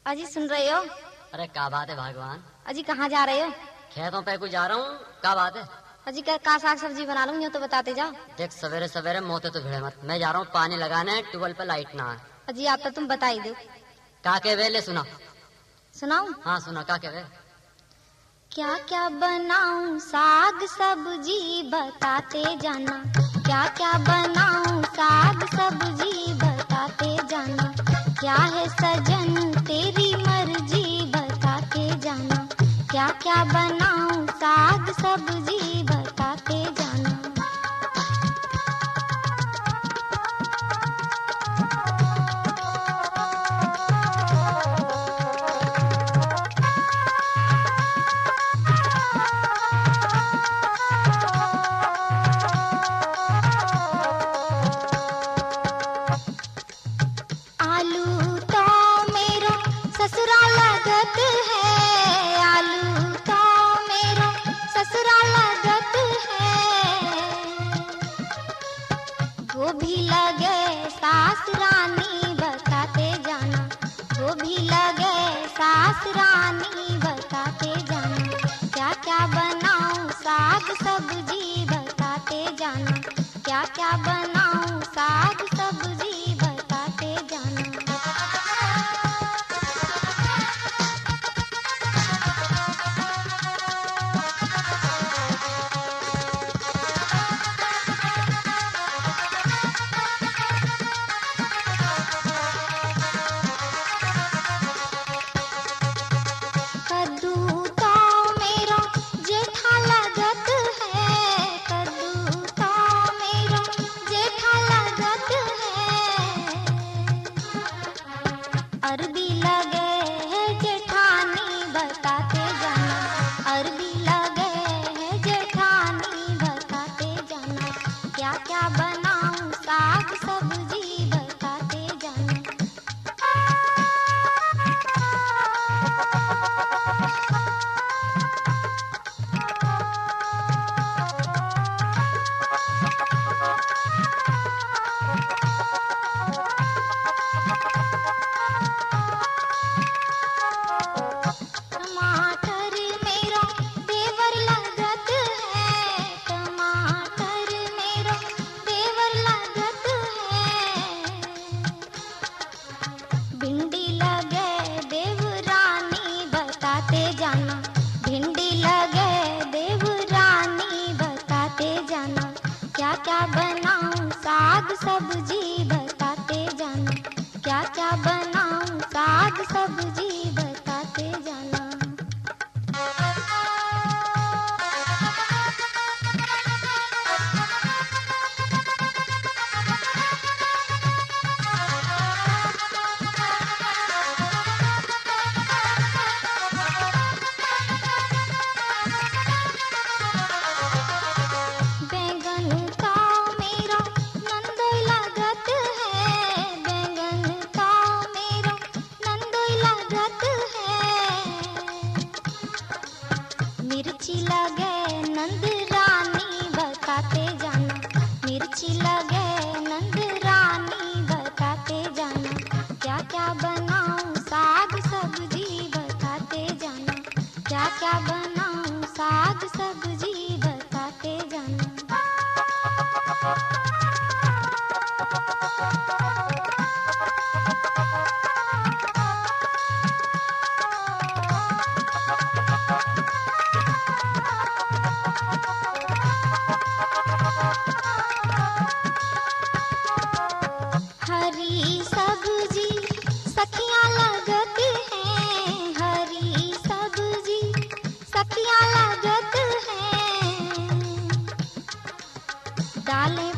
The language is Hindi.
अजी सुन रहे हो? अरे क्या बात है भगवान। अजी कहाँ जा रहे हो? खेतों पे कुछ जा रहा हूँ। क्या बात है? अजी का साग सब्जी बना लूँ, तो बताते जाओ। देख सवेरे सवेरे मोते तो भिड़े मत, मैं जा रहा हूँ पानी लगाने, ट्यूबवेल पे लाइट ना है। अजी आप तो तुम बता ही दो। का के वे ले सुना। सुनाऊं? हाँ सुना, का के वे। क्या क्या बनाऊं साग सब्जी बताते जाना, क्या क्या बनाऊं साग सब्जी बताते जाना, क्या है सजन तेरी मर्जी बताते जाना, क्या क्या बनाऊं साग सब्जी बताते जाना। आलू तो मेरो ससुरा लगत है, आलू तो मेरो ससुरा लगत है, गोभी लगे सास रानी बताते जाना, गोभी लगे सास रानी बताते जाना, क्या क्या बनाऊं साग सब्जी बताते जाना, क्या क्या बनाऊं साग सब्जी बताते जाना। कद्दू तो मेरो जेठा लगत है, कद्दू तो मेरो जेठा लगत है, अरबी लगे है जेठानी बताते जाना, अरबी लगे है जेठानी बताते जाना, क्या क्या बनाऊं साग सब्जी बताते जाना। टमाटर मेरो देवर लगत है, टमाटर मेरो देवर लगत है, भिंडी लगे देवरानी बताते जाना, भिंडी लगे देवरानी बताते जाना, क्या क्या बनाऊं साग सब्जी बताते जाना, क्या क्या बनाऊं साग सब्जी बताते जाना। बैंगन का मेरो नंदोई लगत है, बैंगन का मेरो नंदोई लगत है, मिर्ची लगे नंद रानी बताते जाना, मिर्ची लगे नंद रानी बताते जाना, क्या क्या बनाऊं साग सब्जी बताते जाना, क्या क्या बनाऊं साग सब्जी बताते जाना। हरी सब्जी सखियां लगत हैं, हरी सब्जी सखियां लगत हैं, दालें